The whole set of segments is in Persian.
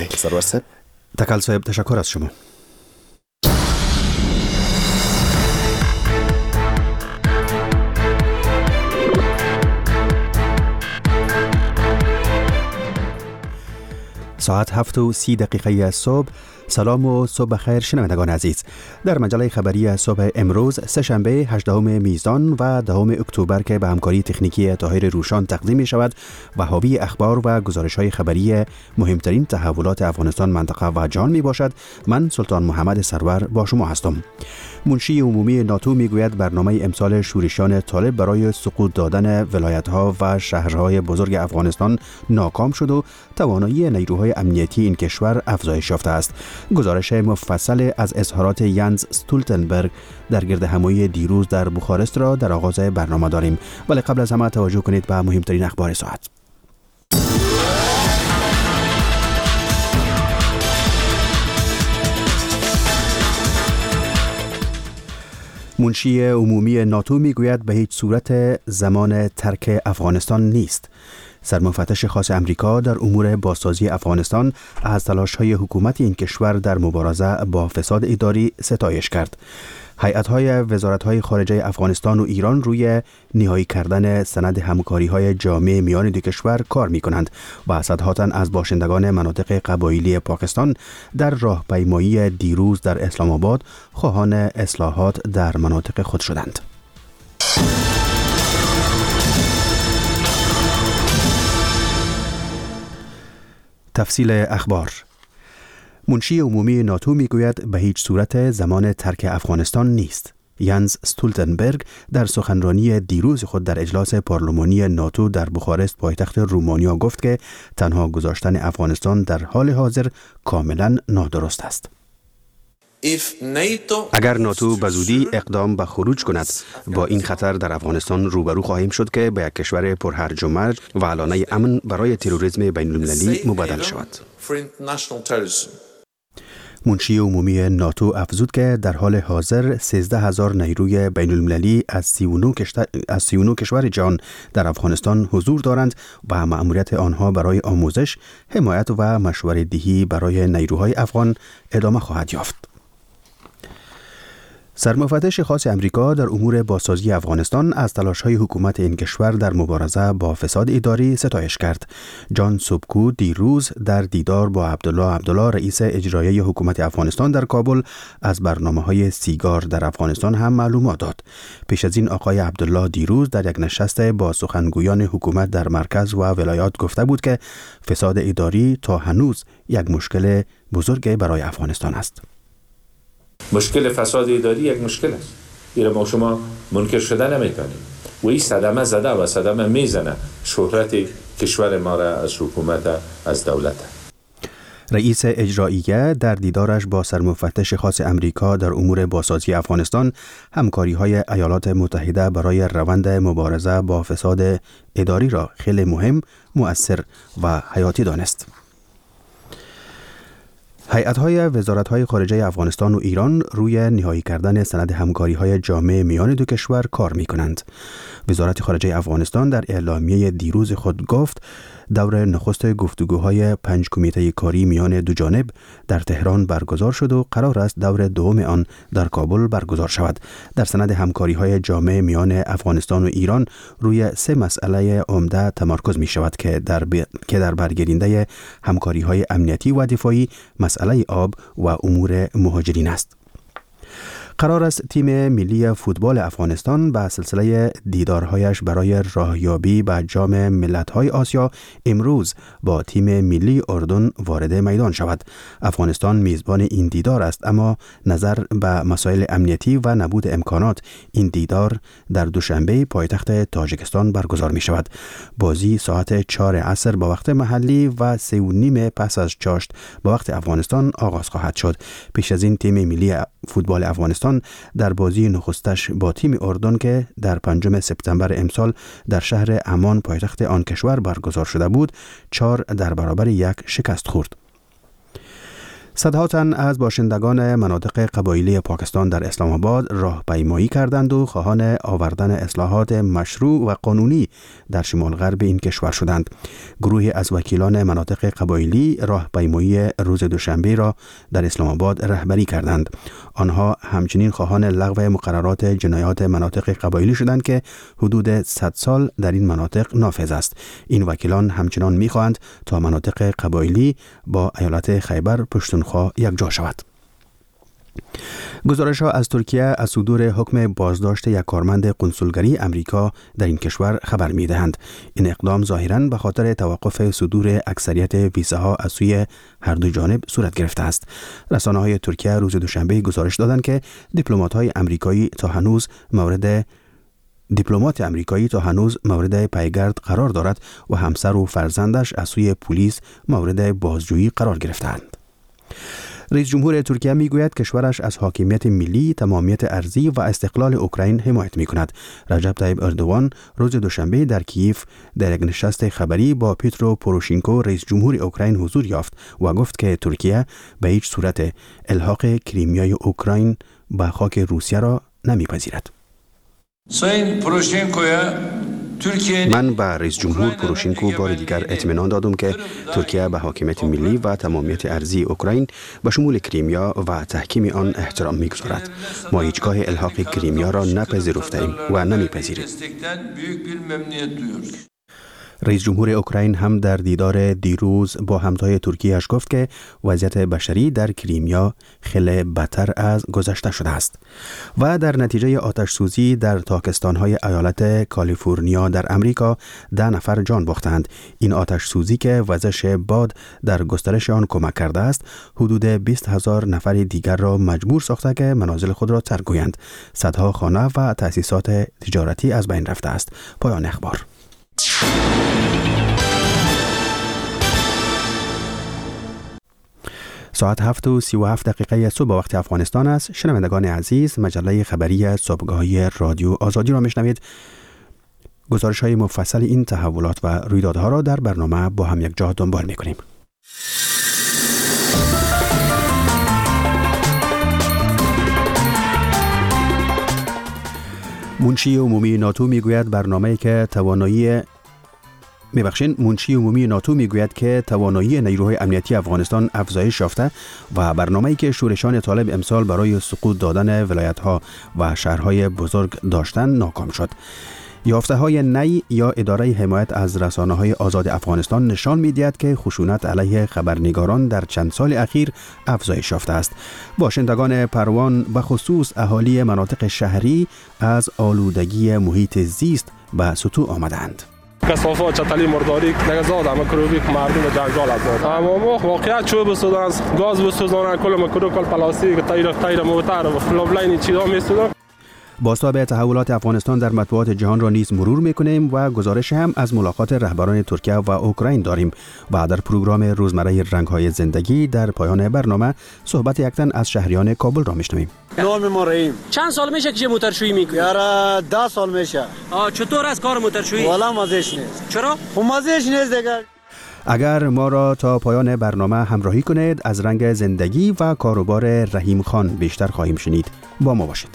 سرور صاحب. تکل صاحب تشکر از شما. ساعت 7:30 صبح. سلام و صبح بخیر شنوندگان عزیز. در مجله خبری صبح امروز سه‌شنبه 18 میزان و 10 اکتبر که به همکاری تکنیکی طاهر روشان تقدیم می شود و حاوی اخبار و گزارش‌های خبری مهمترین تحولات افغانستان، منطقه و جهان می باشد. من سلطان محمد سرور با شما هستم. منشی عمومی ناتو میگوید برنامه امسال شورشیان طالب برای سقوط دادن ولایت‌ها و شهرهای بزرگ افغانستان ناکام شد و توانایی نیروهای امنیتی این کشور افزایش یافته است. گزارش مفصل از اظهارات ینز استولتنبرگ در گردهمایی دیروز در بخارست را در آغاز برنامه داریم، ولی قبل از همه توجه کنید به مهمترین اخبار ساعت. منشی عمومی ناتو میگوید به هیچ صورت زمان ترک افغانستان نیست. سرمفتش خاص امریکا در امور بازسازی افغانستان از تلاش‌های حکومت این کشور در مبارزه با فساد اداری ستایش کرد. هیئت‌های وزارت‌های خارجه افغانستان و ایران روی نهایی کردن سند همکاری‌های جامع میان دو کشور کار می‌کنند و صدها تن از باشندگان مناطق قبایلی پاکستان در راهپیمایی دیروز در اسلام آباد خواهان اصلاحات در مناطق خود شدند. تفصیل اخبار. منشی عمومی ناتو میگوید به هیچ صورت زمان ترک افغانستان نیست. ینز استولتنبرگ در سخنرانی دیروز خود در اجلاس پارلمانی ناتو در بخارست پایتخت رومانیا گفت که تنها گذاشتن افغانستان در حال حاضر کاملا نادرست است. اگر ناتو به زودی اقدام به خروج کند، با این خطر در افغانستان روبرو خواهیم شد که به یک کشور پرهرج و مرج و علانه امن برای تروریسم بین المللی مبادل شود. منشی عمومی ناتو افزود که در حال حاضر 13,000 نیروی بین المللی از 39 کشور جهان در افغانستان حضور دارند و مأموریت آنها برای آموزش، حمایت و مشورت دهی برای نیروهای افغان ادامه خواهد یافت. سرمفتش خاص امریکا در امور بازسازی افغانستان از تلاش‌های حکومت این کشور در مبارزه با فساد اداری ستایش کرد. جان سوبکو دیروز در دیدار با عبدالله رئیس اجرایی حکومت افغانستان در کابل از برنامه‌های سیگار در افغانستان هم معلومات داد. پیش از این آقای عبدالله دیروز در یک نشست با سخنگویان حکومت در مرکز و ولایات گفته بود که فساد اداری تا هنوز یک مشکل بزرگ برای افغانستان است. مشکل فساد اداری یک مشکل است. این ما شما منکر شده نمیتونیم و این صدمه زده و صدمه میزنه شهرت کشور ما را از حکومت، از دولت. رئیس اجراییه در دیدارش با سرمفتش خاص امریکا در امور بازسازی افغانستان همکاری‌های ایالات متحده برای روند مبارزه با فساد اداری را خیلی مهم، مؤثر و حیاتی دانست. هیئت‌های وزارت‌های خارجه افغانستان و ایران روی نهایی کردن سند همکاری‌های جامع میان دو کشور کار می‌کنند. وزارت خارجه افغانستان در اعلامیه دیروز خود گفت دور نخست گفتگوهای 5 کمیته کاری میان دو جانب در تهران برگزار شد و قرار است دور دوم آن در کابل برگزار شود. در سند همکاری‌های جامع میان افغانستان و ایران روی 3 مسئله عمده تمرکز می شود که در برگیرنده همکاری‌های امنیتی و دفاعی، مسئله آب و امور مهاجرین است. قرار است تیم ملی فوتبال افغانستان به سلسله دیدارهایش برای راهیابی به جام ملت‌های آسیا امروز با تیم ملی اردن وارد میدان شود. افغانستان میزبان این دیدار است، اما نظر به مسائل امنیتی و نبود امکانات این دیدار در دوشنبه پایتخت تاجیکستان برگزار می شود. بازی ساعت 4 عصر با وقت محلی و 3:30 پس از چاشت با وقت افغانستان آغاز خواهد شد. پیش از این تیم ملی فوتبال افغانستان در بازی نخستش با تیم اردن که در 5 سپتامبر امسال در شهر عمان پایتخت آن کشور برگزار شده بود 4-1 شکست خورد. صدها تن از باشندگان مناطق قبایلی پاکستان در اسلام آباد راهپیمایی کردند و خواهان آوردن اصلاحات مشروع و قانونی در شمال غرب این کشور شدند. گروهی از وکیلان مناطق قبایلی راهپیمایی روز دوشنبه را در اسلام آباد رهبری کردند. آنها همچنین خواهان لغو مقررات جنایات مناطق قبایلی شدند که حدود 100 سال در این مناطق نافذ است. این وکیلان همچنان می‌خواهند تا مناطق قبایلی با ایالت خیبر پشتونخوا یکجا شود. گزارش‌ها از ترکیه از صدور حکم بازداشت یک کارمند قنسولگری امریکا در این کشور خبر می‌دهند. این اقدام ظاهراً به خاطر توقف صدور اکثریت ویزاها از سوی هر دو جانب صورت گرفته است. رسانه‌های ترکیه روز دوشنبه گزارش دادند که دیپلمات امریکایی تا هنوز مورد پیگرد قرار دارد و همسر و فرزندش از سوی پلیس مورد بازجویی قرار گرفتند. رئیس جمهور ترکیه میگوید کشورش از حاکمیت ملی، تمامیت ارضی و استقلال اوکراین حمایت میکند. رجب طیب اردوغان روز دوشنبه در کییف در یک نشست خبری با پیترو پوروشینکو رئیس جمهور اوکراین حضور یافت و گفت که ترکیه به هیچ صورت الحاق کریمیای اوکراین به خاک روسیه را نمیپذیرد. من به رئیس جمهور پوروشینکو بار دیگر اطمینان دادم که ترکیه به حاکمیت ملی و تمامیت ارضی اوکراین به شمول کریمیا و تحکیم آن احترام می‌گذارد. ما هیچگاه الحاق کریمیا را نپذیرفتیم و نمی‌پذیریم. رئیس جمهور اوکراین هم در دیدار دیروز با همتای ترکیه‌اش گفت که وضعیت بشری در کریمیا خیلی بدتر از گذشته شده است. و در نتیجه آتش سوزی در تاکستان‌های ایالت کالیفرنیا در امریکا 10 نفر جان باختند. این آتش سوزی که وزش باد در گسترش آن کمک کرده است، حدود 20,000 نفر دیگر را مجبور ساخته که منازل خود را ترک گویند. صدها خانه و تأسیسات تجارتی از بین رفته است. پایان اخبار. ساعت 7:37 صبح وقت افغانستان است. شنوندگان عزیز، مجله خبری صبحگاهی رادیو آزادی را میشنوید. گزارش‌های مفصل این تحولات و رویدادها را در برنامه با هم یک جا دنبال می‌کنیم. منشی عمومی ناتو میگوید توانایی نیروهای امنیتی افغانستان افزایش یافته و برنامه‌ای که شورشان طالب امسال برای سقوط دادن ولایت‌ها و شهرهای بزرگ داشتن ناکام شد. یافته‌های نی یا اداره حمایت از رسانه‌های آزاد افغانستان نشان می‌دهد که خشونت علیه خبرنگاران در چند سال اخیر افزایش یافته است. باشندگان پروان به خصوص اهالی مناطق شهری از آلودگی محیط زیست به سطوح آمدند. کثافات چتلی مرداری دیگه زاد همه کروبی که مردم جنجال از داد اما واقعا چوب بسودن گاز بسوزن کل مکرو کل پلاستیک تایر موتر و فلوبلاین چیزا میسودن. بازتاب تحولات افغانستان در مطبوعات جهان را نیز مرور میکنیم و گزارش هم از ملاقات رهبران ترکیه و اوکراین داریم و در پروگرام روزمره رنگ‌های زندگی در پایان برنامه صحبت یک تن از شهریان کابل را میشنویم. نام ما رحیم. چند سال میشه که موتورشویی میکنی؟ یارا 10 سال میشه. چطور از کار موتورشویی؟ والا مزهش نیست. چرا؟ مزهش نیست دیگه. اگر ما را تا پایان برنامه همراهی کنید از رنگ زندگی و کاروبار رحیم خان بیشتر خواهیم شنید. با ما باشید.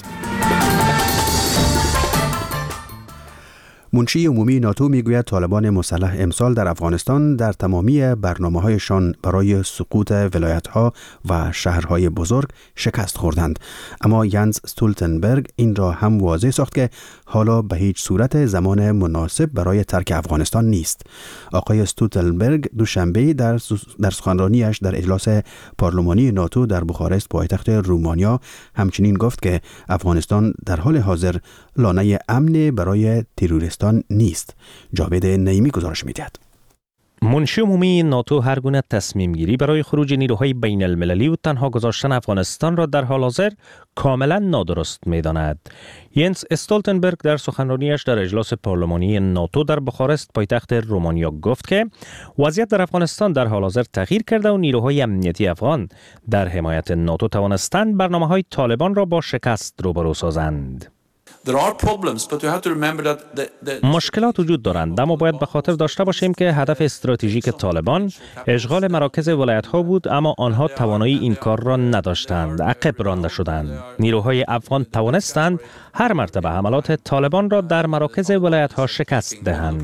منشی عمومی ناتو میگوید طالبان مسلح امسال در افغانستان در تمامی برنامه‌هایشان برای سقوط ولایت‌ها و شهرهای بزرگ شکست خوردند. اما ینز استولتنبرگ این را هم واضح ساخت که حالا به هیچ صورت زمان مناسب برای ترک افغانستان نیست. آقای استولتنبرگ دوشنبه در سخنرانیش در اجلاس پارلمانی ناتو در بخارست پایتخت رومانیا همچنین گفت که افغانستان در حال حاضر لانه امن برای تروریستان نیست. جاوید نعیمی گزارش می‌دهد. منشی عمومی ناتو هر گونه تصمیم گیری برای خروج نیروهای بین المللی و تنها گذاشتن افغانستان را در حال حاضر کاملا نادرست می‌داند. ینس استولتنبرگ در سخنرانیش در اجلاس پارلمانی ناتو در بخارست پایتخت رومانیا گفت که وضعیت در افغانستان در حال حاضر تغییر کرده و نیروهای امنیتی افغان در حمایت ناتو توانستند برنامه‌های طالبان را با شکست روبرو سازند. مشکلات وجود دارند، اما باید به خاطر داشته باشیم که هدف استراتژیک طالبان اشغال مراکز ولایت‌ها بود، اما آنها توانایی این کار را نداشتند، عقب رانده شدند. نیروهای افغان توانستند هر مرتبه حملات طالبان را در مراکز ولایت‌ها شکست دهند.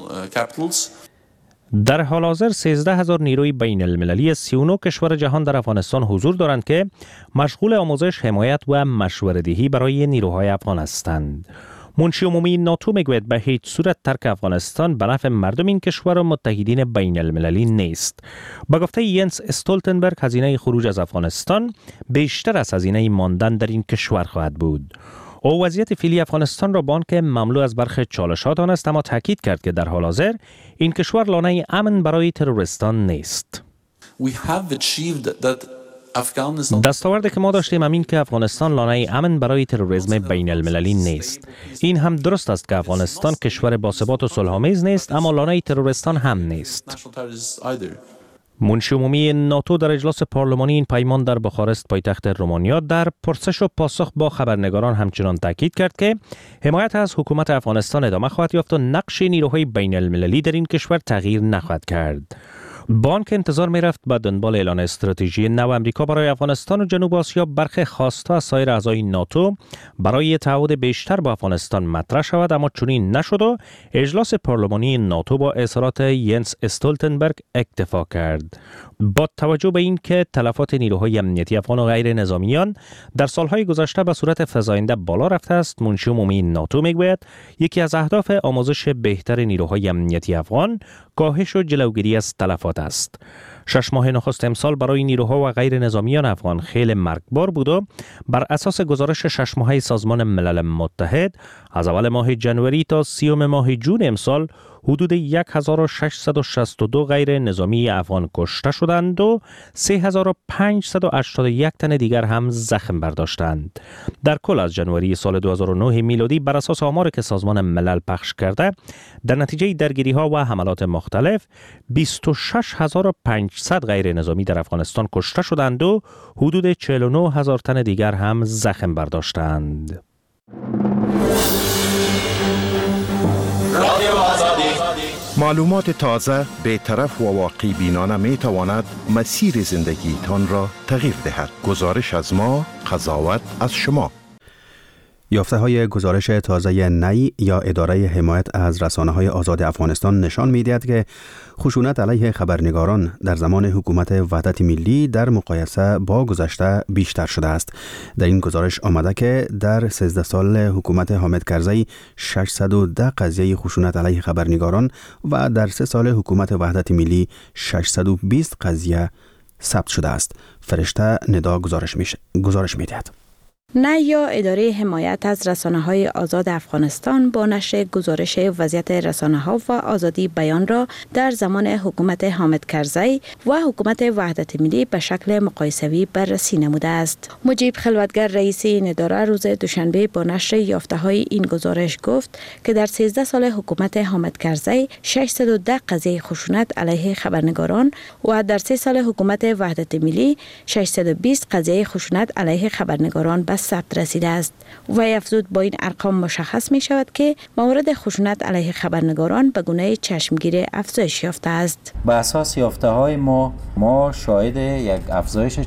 در حال حاضر 13,000 نیروی بین المللی 39 کشور جهان در افغانستان حضور دارند که مشغول آموزش، حمایت و مشوره‌دهی برای نیروهای افغان هستند. منشی عمومی ناتو میگوید به هیچ صورت ترک افغانستان به نفع مردم این کشور و متحدین بین المللی نیست. با گفته ینس استولتنبرگ، هزینه خروج از افغانستان بیشتر از هزینه ماندن در این کشور خواهد بود. او وضعیت فعلی افغانستان را به آنکه مملو از برخی چالش‌ها دانست، اما تاکید کرد که در حال حاضر این کشور لانه امن برای تروریستان نیست. دستاوردی که ما داشتیم همین که افغانستان لانه امن برای تروریسم بین المللی نیست. این هم درست است که افغانستان کشور باثبات و صلح‌آمیز نیست، اما لانه تروریستان هم نیست. منشی عمومی ناتو در اجلاس پارلمانی این پیمان در بخارست پایتخت رومانیا در پرسش و پاسخ با خبرنگاران همچنان تاکید کرد که حمایت از حکومت افغانستان ادامه خواهد یافت و نقش نیروهای بین المللی در این کشور تغییر نخواهد کرد. با که انتظار می رفت به دنبال اعلان استراتژی نو امریکا برای افغانستان و جنوب آسیا، برخی خواسته از سایر اعضای ناتو برای تعهد بیشتر با افغانستان مطرح شود، اما چنین نشد و اجلاس پارلمانی ناتو با اظهارات ینس استولتنبرگ اکتفا کرد. با توجه به این که تلفات نیروهای امنیتی افغان و غیر نظامیان در سالهای گذشته به صورت فزاینده بالا رفته است، منشی عمومی ناتو میگوید یکی از اهداف آموزش بهتر نیروهای امنیتی افغان کاهش و جلوگیری از تلفات است. 6 ماه نخست امسال برای نیروها و غیر نظامیان افغان خیلی مرگبار بود و بر اساس گزارش 6 ماهه سازمان ملل متحد از اول ماه جنوری تا 30 ماه جون امسال حدود 1662 غیر نظامی افغان کشته شدند و 3581 تن دیگر هم زخم برداشتند. در کل از جنوری سال 2009 میلادی بر اساس آماری که سازمان ملل پخش کرده، در نتیجه درگیری ها و حملات مختلف 26500 غیر نظامی در افغانستان کشته شدند و حدود 49000 تن دیگر هم زخم برداشتند. معلومات تازه، بی‌طرف و واقعی بینانه می تواند مسیر زندگیتان را تغییر دهد. گزارش از ما، قضاوت از شما. یافته های گزارش تازه نی یا اداره حمایت از رسانه‌های آزاد افغانستان نشان می‌دهد که خشونت علیه خبرنگاران در زمان حکومت وحدت ملی در مقایسه با گذشته بیشتر شده است. در این گزارش آمده که در 13 سال حکومت حامد کرزی 610 قضیه خشونت علیه خبرنگاران و در 3 سال حکومت وحدت ملی 620 قضیه ثبت شده است. فرشته ندا گزارش می‌دهد. نی یا اداره حمایت از رسانه‌های آزاد افغانستان با نشر گزارش وضعیت رسانه‌ها و آزادی بیان را در زمان حکومت حامد کرزی و حکومت وحدت ملی به شکل مقایسوی بررسی نموده است. مجیب خلوتگر رئیس این اداره روز دوشنبه با نشر یافته‌های این گزارش گفت که در 13 سال حکومت حامد کرزی 610 قضیه خشونت علیه خبرنگاران و در 3 سال حکومت وحدت ملی 620 قضیه خشونت علیه خبرنگاران به ثبت رسیده است. و افزود با این ارقام مشخص می شود که موارد خشونت علیه خبرنگاران به گونه چشمگیر افزایش یافته است. به اساس یافته های ما شاهد یک افزایش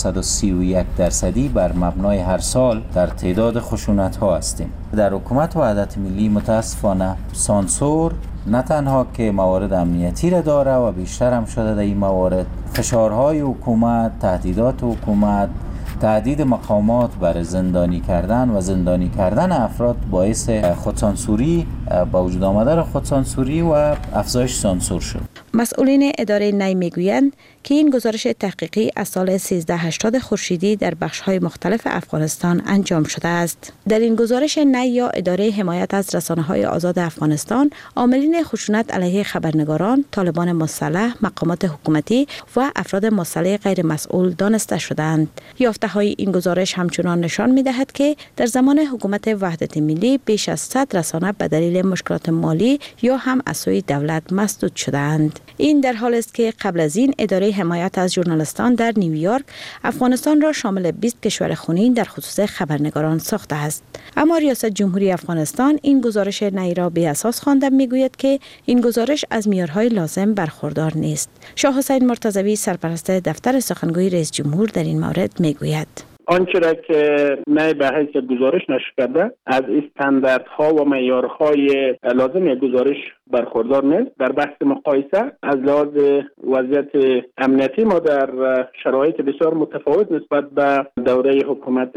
431% بر مبنای هر سال در تعداد خشونت ها هستیم. در حکومت وحدت ملی متاسفانه سانسور نه تنها که موارد امنیتی را داره و بیشتر هم شده در این موارد، فشارهای حکومت، تهدیدات حکومت، تهدید مقامات برای زندانی کردن افراد باعث خودسانسوری با وجود آمدن خودسانسوری و افزایش سانسور شد. مسئولین اداره نی میگویند که این گزارش تحقیقی از سال 1380 خورشیدی در بخش‌های مختلف افغانستان انجام شده است. در این گزارش نی یا اداره حمایت از رسانه‌های آزاد افغانستان، عاملین خشونت علیه خبرنگاران، طالبان مسلح، مقامات حکومتی و افراد مسلح غیر مسئول دانسته شدند. یافته محتوای این گزارش همچنان نشان می‌دهد که در زمان حکومت وحدت ملی بیش از 100 رسانه به دلیل مشکلات مالی یا هم از سوی دولت مسدود شدند. این در حال است که قبل از این اداره حمایت از ژورنالیستان در نیویورک افغانستان را شامل 20 کشور خونین در خصوص خبرنگاران ساخته است. اما ریاست جمهوری افغانستان این گزارش نهایی را بی اساس خوانده میگوید که این گزارش از معیارهای لازم برخوردار نیست. شاه حسین مرتضوی سرپرست دفتر سخنگوی رئیس جمهور در این مورد میگوید: آنچه را که نه به حیث گزارش نشر کرده از استانداردها و معیارهای لازم گزارش برخوردار نیست. در بحث مقایسه از لحاظ وضعیت امنیتی ما در شرایط بسیار متفاوت نسبت به دوره حکومت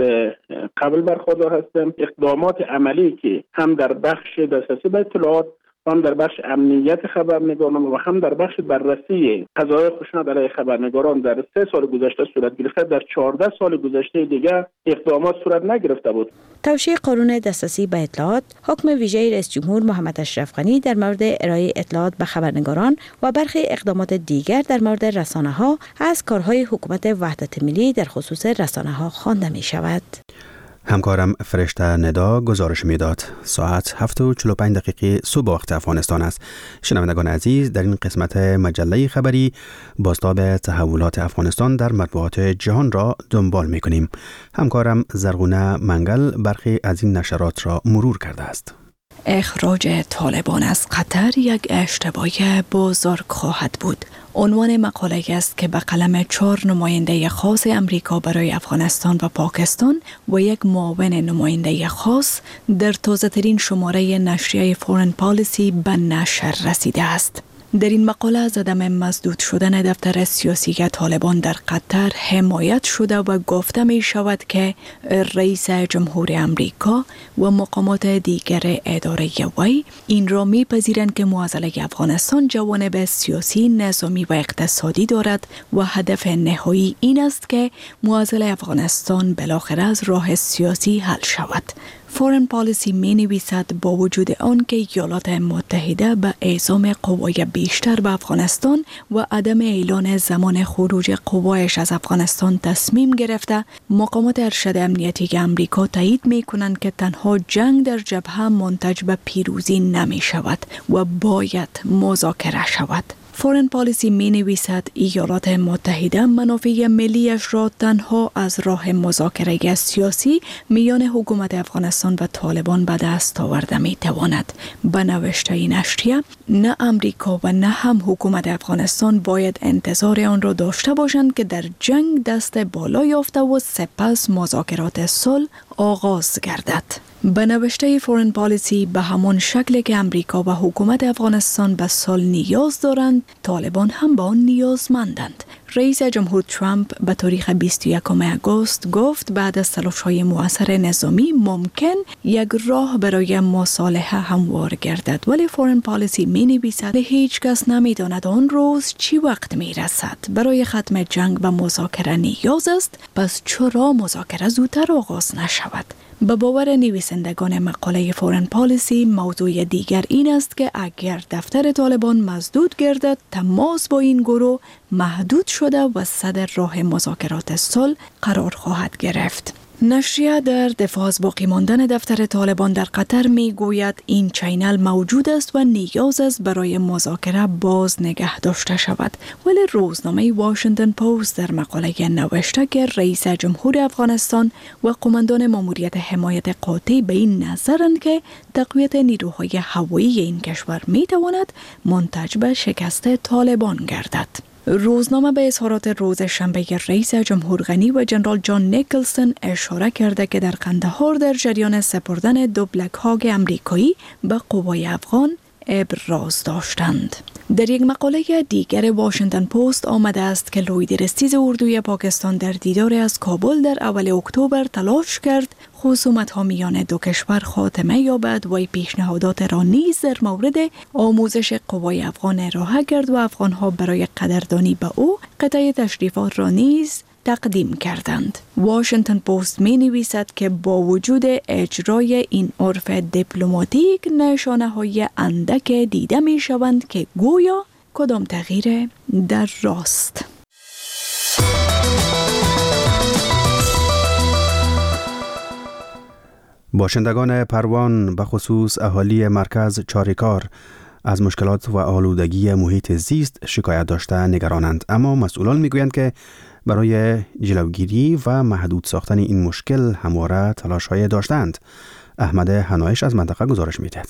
قبل برخوردار هستیم. اقدامات عملی که هم در بخش دسترسی به اطلاعات، هم در بخش امنیت خبرنگاران و هم در بخش بررسی قضایای خشونت علیه خبرنگاران در 3 سال گذشته صورت گرفته، در 14 سال گذشته دیگر اقدامات صورت نگرفته بود. توشیح قانون دسترسی به اطلاعات، حکم ویژه رئیس جمهور محمد اشرف غنی در مورد ارائه اطلاعات به خبرنگاران و برخی اقدامات دیگر در مورد رسانه‌ها از کارهای حکومت وحدت ملی در خصوص رسانه‌ها خوانده می‌شود. همکارم فرشته ندا گزارش میداد. ساعت 7:45 صبح وقت افغانستان است. شنوندگان عزیز، در این قسمت مجله خبری بازتاب تحولات افغانستان در مطبوعات جهان را دنبال میکنیم. همکارم زرغونه منگل برخی از این نشرات را مرور کرده است. اخراج طالبان از قطر یک اشتباه بزرگ خواهد بود. عنوان مقاله است که به قلم 4 نماینده خاص امریکا برای افغانستان و پاکستان و یک معاون نماینده خاص در تازه‌ترین شماره نشریه فورن پالیسی به نشر رسیده است. در این مقاله از عدم مسدود شدن دفتر سیاسی طالبان در قطر حمایت شده و گفته می شود که رئیس جمهور امریکا و مقامات دیگر اداره وی این را می پذیرند که معضله افغانستان جوانب سیاسی، نظامی و اقتصادی دارد و هدف نهایی این است که معضله افغانستان بالاخره از راه سیاسی حل شود. فورن پالیسی می نویسد با وجود آن که ایالات متحده به اعزام قوای بیشتر به افغانستان و عدم اعلان زمان خروج قوایش از افغانستان تصمیم گرفته، مقامات ارشد امنیتی امریکا تایید می کنند که تنها جنگ در جبهه منتج به پیروزی نمی شود و باید مذاکره شود. فورن پالیسی می نویسد ایالات متحده منافع ملیش را تنها از راه مذاکره سیاسی میان حکومت افغانستان و طالبان به دست آورده می تواند. به نوشته این نشریه، نه امریکا و نه هم حکومت افغانستان باید انتظار آن را داشته باشند که در جنگ دست بالا یافته و سپس مذاکرات صلح آغاز گردد. به نوشته فورن پالیسی، به همان شکل که امریکا و حکومت افغانستان به صلح نیاز دارند، طالبان هم به آن نیازمندند. رئیس جمهور ترامپ به تاریخ 21 آگوست گفت بعد از تلاش‌های مؤثر نظامی ممکن یک راه برای مصالحه هموار گردد، ولی فورن پالیسی می نویسد هیچ کس نمی داند آن روز چی وقت می رسد. برای ختم جنگ و مذاکره نیاز است، پس چرا مذاکره زودتر آغاز نشود؟ به باور نویسندگان مقاله فورن پالیسی، موضوع دیگر این است که اگر دفتر طالبان مسدود گردد، تماس با این گروه محدود شده و صدر راه مذاکرات صلح قرار خواهد گرفت. نشریه در دفاع از باقی ماندن دفتر طالبان در قطر می گوید این چینل موجود است و نیاز است برای مذاکره باز نگه داشته شود، ولی روزنامه واشنگتن پست در مقاله نوشته که رئیس جمهور افغانستان و قماندان ماموریت حمایت قاطع به این نظرند که تقویت نیروهای هوایی این کشور می تواند منتج به شکست طالبان گردد. روزنامه به اظهارات روز شنبه رئیس جمهور غنی و جنرال جان نیکلسون اشاره کرده که در قندهار در جریان سپردن 2 بلک هاگ امریکایی به قوای افغان ابراز داشتند. در یک مقاله دیگر واشنگتن پست آمده است که لوید رستیز اردوی پاکستان در دیدار از کابل در اول اکتبر تلاش کرد خصومت‌ها میان دو کشور خاتمه یابد و پیشنهادات را نیز در مورد آموزش قوای افغان ارائه کرد و افغان‌ها برای قدردانی به او قطعه تشریفات را نیز تقدیم کردند. واشنگتن پست می نویسد که با وجود اجرای این عرف دیپلماتیک، نشانه‌های اندک دیده می شوند که گویا کدام تغییر در راست. باشندگان پروان به خصوص اهالی مرکز چاریکار از مشکلات و آلودگی محیط زیست شکایت داشته نگرانند، اما مسئولان میگویند که برای جلوگیری و محدود ساختن این مشکل همواره تلاش‌های داشتند. احمد حنایش از منطقه گزارش می‌دهد.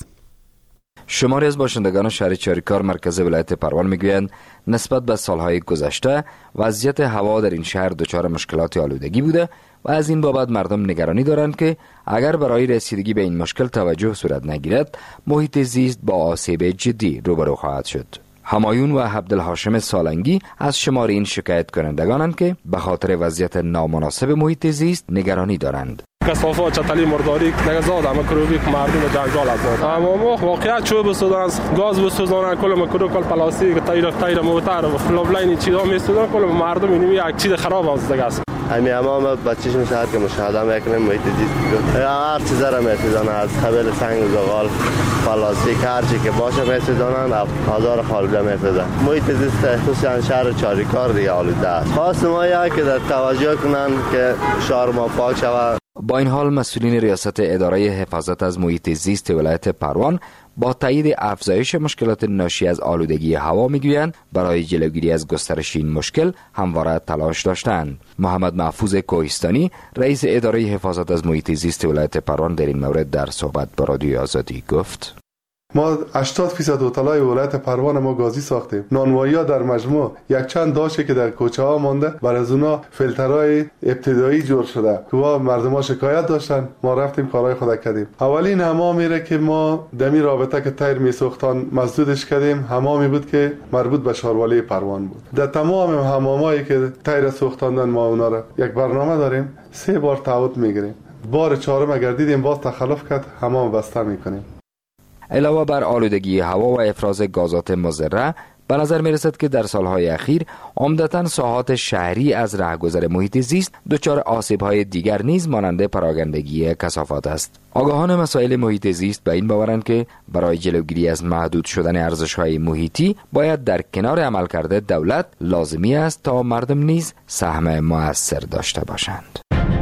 شماری از باشندگان شهر چاریکار مرکز ولایت پروان میگویند نسبت به سالهای گذشته وضعیت هوا در این شهر دچار مشکلات آلودگی بوده و از این بابت مردم نگرانی دارند که اگر برای رسیدگی به این مشکل توجه صورت نگیرد محیط زیست با آسیب جدی روبرو خواهد شد. همایون و عبدالهاشم سالنگی از شمار این شکایت کنندگانند که به خاطر وضعیت نامناسب محیط زیست نگرانی دارند. کثافات چتلی مرداری نگذاد میکروبی که مردم جنجال است. اما واقعا چوب بسودن، گاز بسوزن، کل میکروب کل پلاستیک تایر موتر و فلوبلاین چیزا میسودن، کل مردم اینو یک چیز خراب است دیگه. همین اما بچه‌ش میشه که مشاهده میکنیم محیط زیست هر چیز را میسودن، از قبل سنگ و زغال پلاستیک هر چی که باشه میسودن، هزار خالده میسودن. محیط زیست خصوصا شهر چاریکار دیگه آلوده است. خواست ما که در توجه کنن که شهر ما پاک شود. با این حال مسئولین ریاست اداره حفاظت از محیط زیست ولایت پروان با تایید افزایش مشکلات ناشی از آلودگی هوا میگویند برای جلوگیری از گسترش این مشکل همواره تلاش داشتند. محمد محفوظ کوهستانی رئیس اداره حفاظت از محیط زیست ولایت پروان در این مورد در صحبت با رادیوی آزادی گفت: ما 80% هتل‌های ولایت پروان ما گازی ساختیم. نانوایی‌ها در مجموع یک چند داشته که در کوچه ها مانده، بر از اونا فیلترهای ابتدایی جور شده که مردم ها شکایت داشتن. ما رفتیم کارهای خود کردیم. اولین حمام میره که ما دمی رابطه که تایر میسوختن مسدودش کردیم، حمامی بود که مربوط به شهروالی پروان بود. در تمام حمامایی که تایر سوختاندن ما اونا را یک برنامه داریم، 3 بار تعهد میگیریم. بار 4م اگر دیدیم باز تخلف کرد، حمام بسته میکنیم. علاوه بر آلودگی هوا و افراز گازات مضره، به نظر می رسد که در سالهای اخیر عمدتاً ساحات شهری از رهگذر محیط زیست دچار آسیب‌های دیگر نیز مانند پراگندگی کثافات است. آگاهان مسائل محیط زیست به این باورند که برای جلوگیری از محدود شدن ارزش‌های محیطی باید در کنار عملکرد دولت لازمی است تا مردم نیز سهم مؤثر داشته باشند.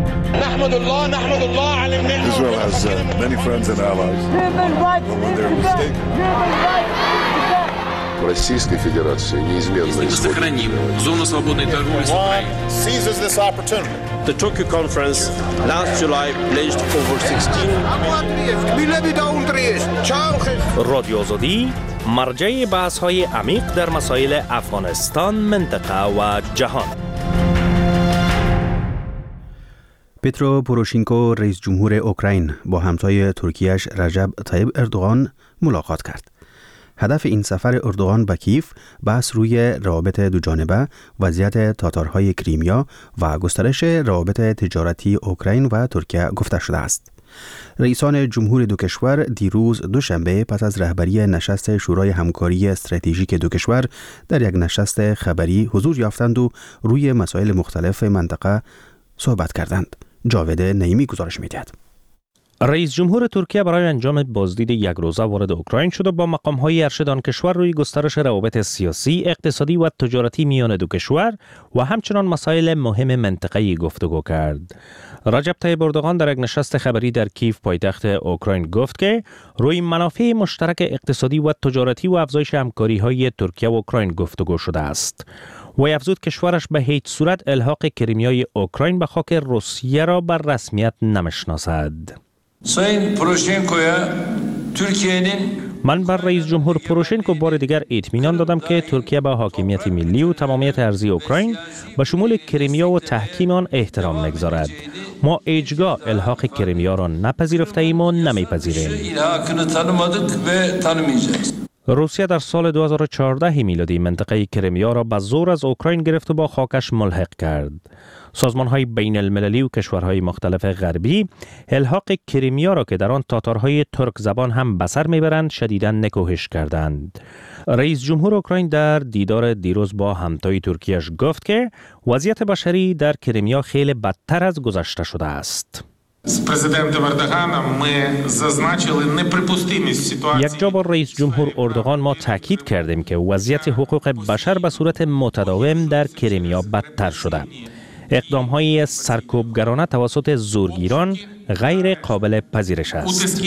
نحمد الله على النعمة. Israel has many friends and allies. Российской Федерации неизменно сохраним зону свободной торговли с Украиной. Seizes this opportunity. The Tokyo conference last July pledged over 16 رادیو آزادی مرجع بحث‌های عمیق در مسائل افغانستان، منطقه و جهان. پترو پوروشینکو رئیس جمهور اوکراین با همتای ترکیه‌اش رجب طیب اردوغان ملاقات کرد. هدف این سفر اردوغان به کیف بحث روی روابط دوجانبه، وضعیت تاتارهای کریمیا و گسترش روابط تجارتی اوکراین و ترکیه گفته شده است. رئیسان جمهور دو کشور دیروز دوشنبه پس از رهبری نشست شورای همکاری استراتژیک دو کشور در یک نشست خبری حضور یافتند و روی مسائل مختلف منطقه صحبت کردند. جاوید نعیمی گزارش می‌دهد. رئیس جمهور ترکیه برای انجام بازدید یک روزه وارد اوکراین شد و با مقام‌های ارشد آن کشور روی گسترش روابط سیاسی، اقتصادی و تجارتی میان دو کشور و همچنان مسائل مهم منطقه‌ای گفتگو کرد. رجب طیب اردوغان در یک نشست خبری در کیف پایتخت اوکراین گفت که روی منافع مشترک اقتصادی و تجارتی و افزایش همکاری‌های ترکیه و اوکراین گفتگو شده است. و افزود کشورش به هیچ صورت الحاق کریمیای اوکراین به خاک روسیه را بر رسمیت نمیشناسد. من بر رئیس جمهور پوروشنکو بار دیگر اطمینان دادم که ترکیه به حاکمیت ملی و تمامیت ارضی اوکراین به شمول کریمیا و تحکیم آن احترام می‌گذارد. ما هیچگاه الحاق کریمیا را نپذیرفته ایم و نمی‌پذیریم. روسیه در سال 2014 میلادی منطقه کریمیا را به زور از اوکراین گرفت و با خاکش ملحق کرد. سازمان‌های بین المللی و کشورهای مختلف غربی الحاق کریمیا را که در آن تاتارهای ترک زبان هم به سر میبرند شدیداً نکوهش کردند. رئیس جمهور اوکراین در دیدار دیروز با همتای ترکیه‌اش گفت که وضعیت بشری در کریمیا خیلی بدتر از گذشته شده است. یک جا با رئیس جمهور اردوغان ما تاکید کردیم که وضعیت حقوق بشر به صورت متداوم در کریمیا بدتر شده. اقدام‌های سرکوبگرانه توسط زورگیران غیر قابل پذیرش است.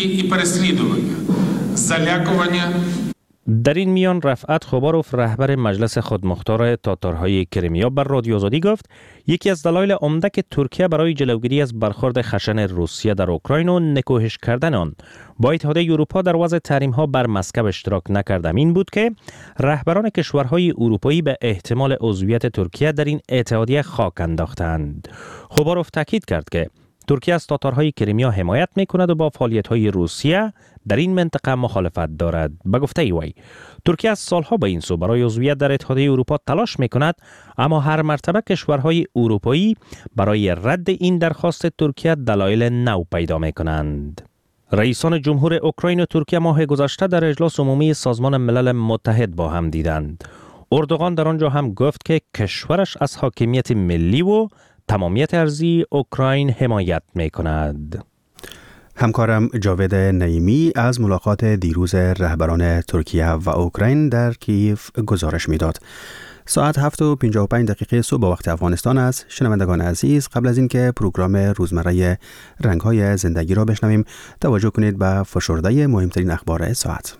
در این میان رفعت خوباروف رهبر مجلس خودمختار تاتارهای کریمیا بر رادیو آزادی گفت یکی از دلایل عمده که ترکیه برای جلوگیری از برخورد خشن روسیه در اوکراین و نکوهش کردن آن با اتحادیه اروپا در وضع تحریم‌ها بر مسکو اشتراک نکردن این بود که رهبران کشورهای اروپایی به احتمال عضویت ترکیه در این اتحادیه خاک انداختند. خوباروف تاکید کرد که ترکیه از تاتارهای کریمیا حمایت می‌کند و با فعالیت‌های روسیه در این منطقه مخالفت دارد. به گفته وی ترکیه از سالها به این سو برای عضویت در اتحادیه اروپا تلاش می‌کند، اما هر مرتبه کشورهای اروپایی برای رد این درخواست ترکیه دلایل نو پیدا می‌کنند. رئیسان جمهور اوکراین و ترکیه ماه گذشته در اجلاس عمومی سازمان ملل متحد با هم دیدند. اردوغان در آنجا هم گفت که کشورش از حاکمیت ملی و تمامیت ارضی اوکراین حمایت می‌کند. همکارم جاوید نعیمی از ملاقات دیروز رهبران ترکیه و اوکراین در کیف گزارش میداد. ساعت 7:55 صبح با وقت افغانستان است. شنوندگان عزیز، قبل از اینکه پروگرام روزمره رنگ‌های زندگی را بشنویم، توجه کنید به فشرده مهمترین اخبار ساعت.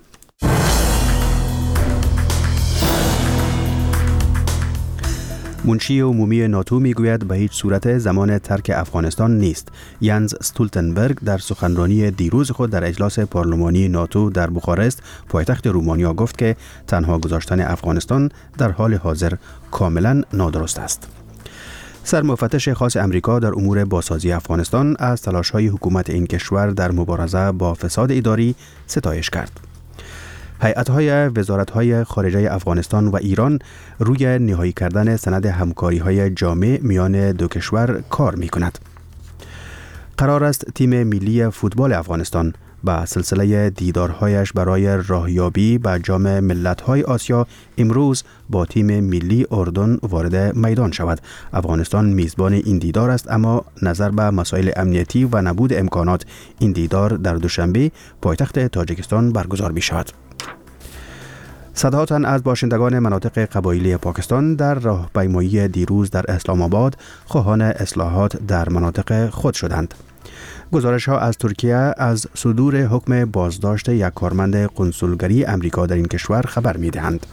منشی عمومی ناتو میگوید به هیچ صورت زمان ترک افغانستان نیست. ینز استولتنبرگ در سخنرانی دیروز خود در اجلاس پارلمانی ناتو در بخارست پایتخت رومانیا گفت که تنها گذاشتن افغانستان در حال حاضر کاملا نادرست است. سرمفتش خاص امریکا در امور بازسازی افغانستان از تلاش‌های حکومت این کشور در مبارزه با فساد اداری ستایش کرد. هیئت‌های وزارت‌های خارجه افغانستان و ایران روی نهایی کردن سند همکاری‌های جامع میان دو کشور کار می‌کند. قرار است تیم ملی فوتبال افغانستان با سلسله دیدارهایش برای راهیابی به جام ملت‌های آسیا امروز با تیم ملی اردن وارد میدان شود. افغانستان میزبان این دیدار است، اما نظر به مسائل امنیتی و نبود امکانات این دیدار در دوشنبه پایتخت تاجیکستان برگزار می‌شود. صدها تن از باشندگان مناطق قبایلی پاکستان در راهپیمایی دیروز در اسلام آباد خواهان اصلاحات در مناطق خود شدند. گزارش ها از ترکیه از صدور حکم بازداشت یک کارمند قنسولگری امریکا در این کشور خبر می دهند.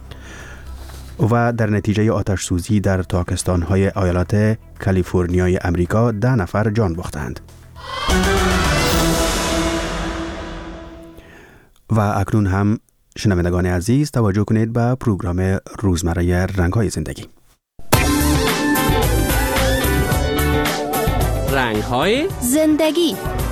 و در نتیجه آتش سوزی در تاکستان های ایالات کالیفرنیای امریکا 10 نفر جان باختند. و اکنون هم شنوندگان عزیز توجه کنید به پروگرام روزمره رنگ‌های زندگی. رنگ‌های زندگی.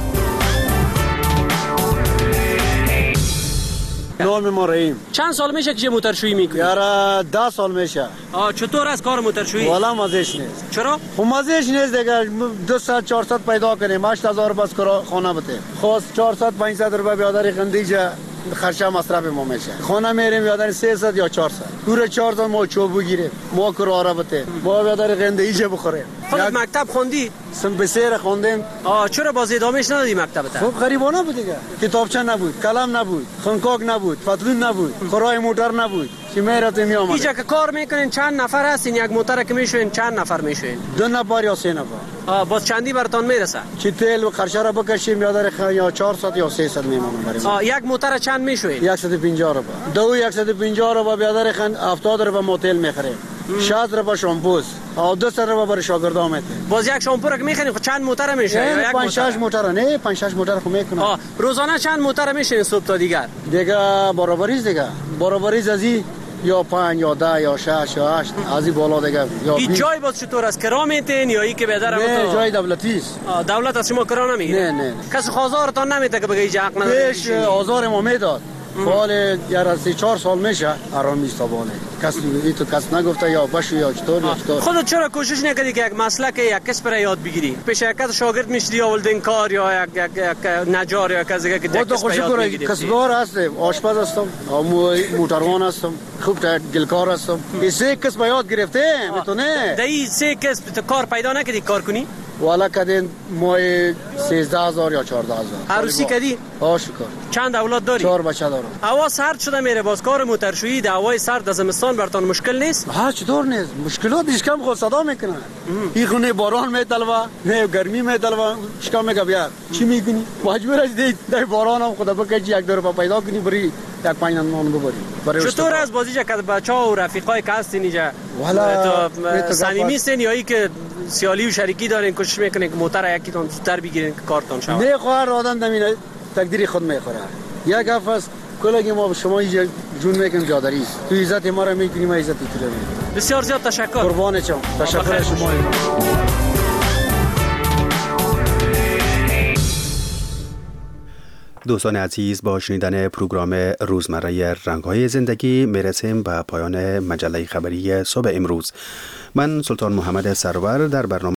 نام ما رحیم. چند سال میشه که موتورشویی میکنی؟ یارا 10 سال میشه. چطور از کار موتورشویی؟ والا مزهش نیست. چرا؟ خب مزهش نیست دیگه. 200-400 پیدا کنیم 8000 بس خانه بده. خواست 400-500 روپیه بیادری خندیجه خرچه مصرف ما میشه. خانه میریم یادن 300 یا 400. پور 400 ما چوب بگیریم. ما کراره بده. ما بیادر غنده ایجه بخوریم. خودت مکتب خوندی؟ بسیر خوندیم. چرا باز ادامهش ندادی مکتبت؟ خب غریبانه بود دیگه. کتابچه نبود، قلم نبود، خنکاک نبود، پتلون نبود، خورای موتور نبود. چی میراتیم میامد. اینجا که کار میکنین چند نفر هستین؟ یک موتور که میشوین چند نفر میشوین؟ 2 نفر یا 3 نفر. باز چندی براتون میرسه؟ چی تیل و خرچه را بکشیم یا 400 یا 300 میمونم بریم. یک موتور چند میشوین؟ 150 روپیه. دو 150 روپیه بیادر خن 70 روپیه موتیل میخریم. 60 روپیه شامپوز. 200 روپیه برای شاگردام میده. باز یک شامپو را که میخرین خب چند موتور میشه؟ یا یک 5-6 موتور نه 5-6 موتور خو میکنه. روزانه چند موتور میشه صبح تا دیگر؟ دیگه برابریز دیگه. برابریز ازی یا 5 یا 10 یا 6 یا 8 از این بالا دیگه. این جای باز چطور است؟ کرا میتین یا ای که بدر نه جای دولتی است. دولت از شما کرا نمیگیره؟ نه. کسی خازارتان نمیده که بگی حق نداره؟ پیش آزار ما میداد. حال یار 3-4 سال میشه آرامی است باله. کس نگفته یا باشه یا چطور یا چطور. خودت چرا کوشش نکردی که یک مسلک یک کسب را یاد بگیری؟ پیش یک شاگرد میشدی یا ولدین کار یا یک نجار یا کسی که کسب یاد بگیری؟ کسبار هستم، آشپز هستم، موتروان هستم، خوب گلکار هستم. این 3 کسب یاد گرفتم میتونه. در این 3 کسب تو کار پیدا نکردی کار کنی؟ والا کدین ماه 13000 یا 14000. عروسی کدی؟ شکر. چند اولاد داری؟ 4 بچه دارم. هوا سرد شده میره، باز کار موتورشویی در هوای سرد از زمستان براتون مشکل نیست؟ چطور نیست؟ مشکلات اشکام خود صدا میکنه. این خونه باران میتلوه، نه گرمی میتلوه، اشکام میگه بیا چی میکنی؟ مجبور هستی در باران هم خدا بکشی 1-2 روپیه پیدا کنی بری یک 5 نان ببری. چطور از بازی که بچه‌ها و رفیقای که هستین اینجا؟ والا صمیمی سن یا ای که سیالی و شریکی دارین کوشش میکنین که موتور یکیتون زودتر بگیرین که کارتون شود؟ نه خواهر آدم نمینه تقدیری خود میخوره. یک هفت کلگی ما به شما اینجا جون میکنیم جادری است. تو عزت ما را میکنیم، ما عزت تو را میکنیم. بسیار زیاد تشکر. قربان شما. تشکر شما. دوستان عزیز، با شنیدن پروگرام روزمره رنگ‌های زندگی میرسیم به پایان مجله خبری صبح امروز. من سلطان محمد سرور در برنامه